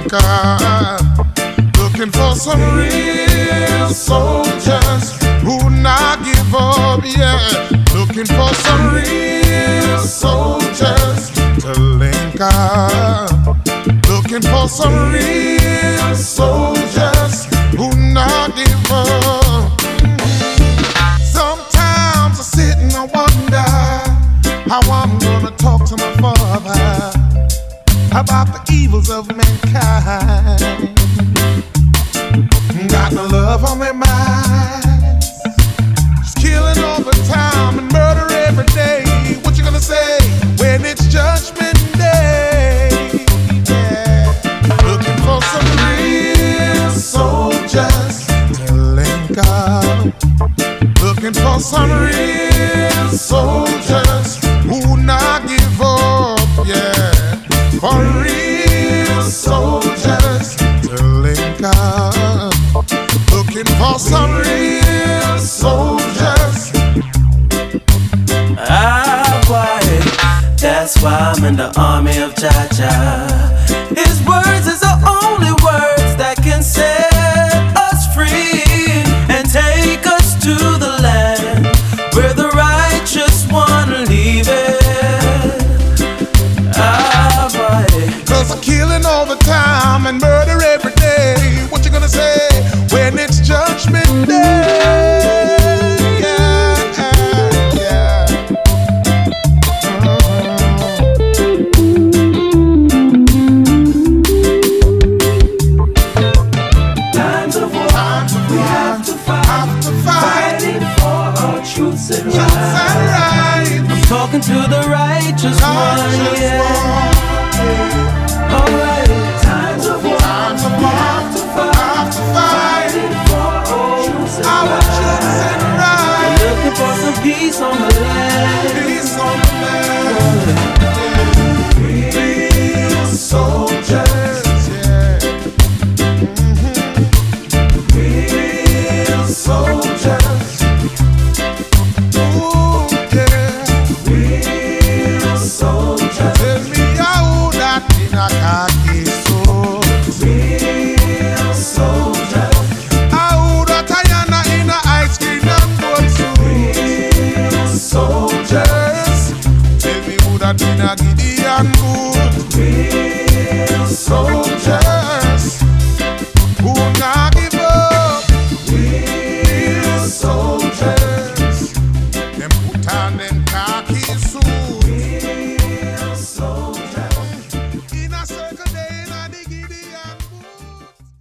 Lincoln, looking for some real soldiers who not give up, yeah. Looking for some real soldiers to link up. Looking for some real soldiers who not give up. Sometimes I sit and I wonder how I'm gonna talk to my father about the evils of mankind. Got no love on their minds, just killing all the time and murder every day. What you gonna say when it's Judgment Day? Yeah. Looking for some real soldiers to link up. Looking for some real soldiers who not give up, yeah. For real soldiers to link up. Looking for some real soldiers. Ah, boy, that's why I'm in the army of Jah. His words is the only words that can set us free and take us to the land where the righteous one leave it. Ah, boy, 'cause they're killing all the time and murder every day. What you gonna say when it's Judgment Day? Yeah, yeah. times of war, we have to fight, fighting for our truths and rights. I'm talking to the righteous one, yeah. Alright, times of war, we have to fight, fighting for our truths and rights. Looking for some peace on the land. Peace on the land. Real soldiers, yeah. Real soldiers. Ooh, yeah. Real soldiers. Tell me how that in a khaki.